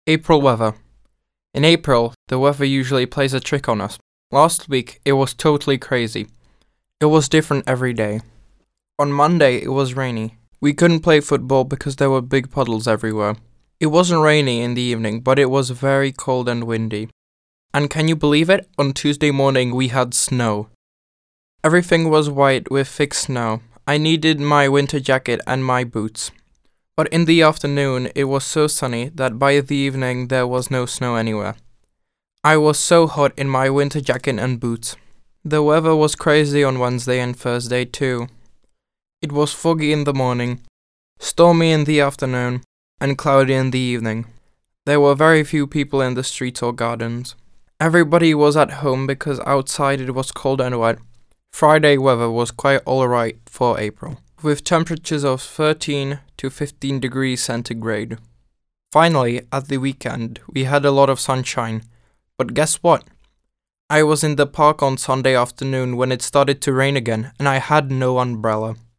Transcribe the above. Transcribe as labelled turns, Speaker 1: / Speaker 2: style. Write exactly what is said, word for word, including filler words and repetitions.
Speaker 1: April weather. In April, the weather usually plays a trick on us. Last week, it was totally crazy. It was different every day. On Monday, it was rainy. We couldn't play football because there were big puddles everywhere. It wasn't rainy in the evening, but it was very cold and windy. And can you believe it? On Tuesday morning, we had snow. Everything was white with thick snow. I needed my winter jacket and my boots. But in the afternoon, it was so sunny that by the evening there was no snow anywhere. I was so hot in my winter jacket and boots. The weather was crazy on Wednesday and Thursday too. It was foggy in the morning, stormy in the afternoon, and cloudy in the evening. There were very few people in the streets or gardens. Everybody was at home because outside it was cold and wet. Friday weather was quite alright for April, with temperatures of thirteen to fifteen degrees centigrade. Finally, at the weekend, we had a lot of sunshine. But guess what? I was in the park on Sunday afternoon when it started to rain again, and I had no umbrella.